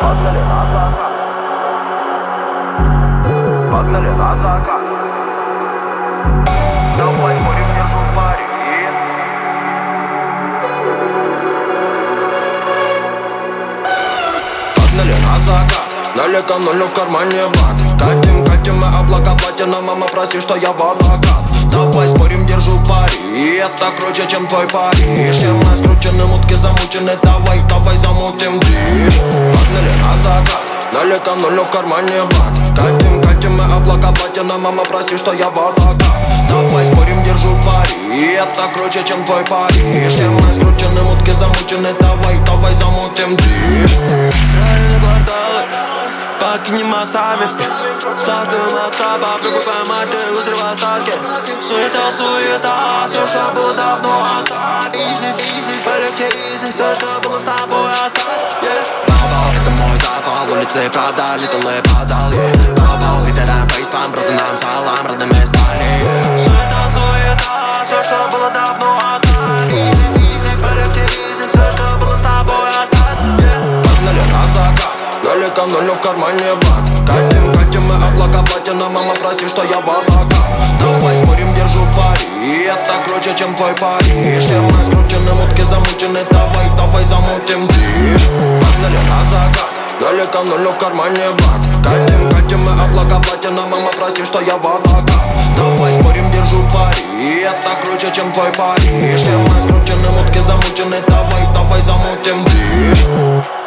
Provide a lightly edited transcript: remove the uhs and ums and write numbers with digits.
Погнали на закат. Погнали на закат. Давай будем держу пари. Погнали на закат. Налеко нулю в кармане бат. Катим мы облака платина. Мама, прости, что я водокат. Давай спорим, держу пари. И это круче, чем твой парень. Схемы скручены, мутки замучены. Давай замутим движ. Погнали на закат. Налеко нулю в кармане бат. Катим мы облака платина. Мама, прости, что я водокат. Давай спорим, держу пари. И это круче, чем твой парень. Схемы скручены, мутки замучены. Давай замутим движ. Районы кварталы, покинем мостами. Сталкиваем отца, попробуй поймать, ты узрел остатки. Суета, все, что было давно оставь. Изи, полегче, изи, все, что было с тобой оставь. Бау-бау, это мой запал, улицы правда, леталы подал. Бау-бау, литерам фейспам, браты нам салам, родными стали. Суета, все, что было давно оставь. Изи, полегче, изи, все, что было с тобой оставь. Погнали на закат. Налеко нулю в кармане бат. Катим мы облака платина. Мама, прости, что я водокат. Давай спорим, держу пари. И это круче, чем твой парень. Схемы скручены, мутки замучены. Давай замутим движ. Погнали на закат. Налеко нулю в кармане бат. Катим мы облака платина. Мама, прости, что я водокат. Давай спорим, держу пари. И это круче, чем твой парень. Схемы скручены, мутки замучены. Давай замутим движ.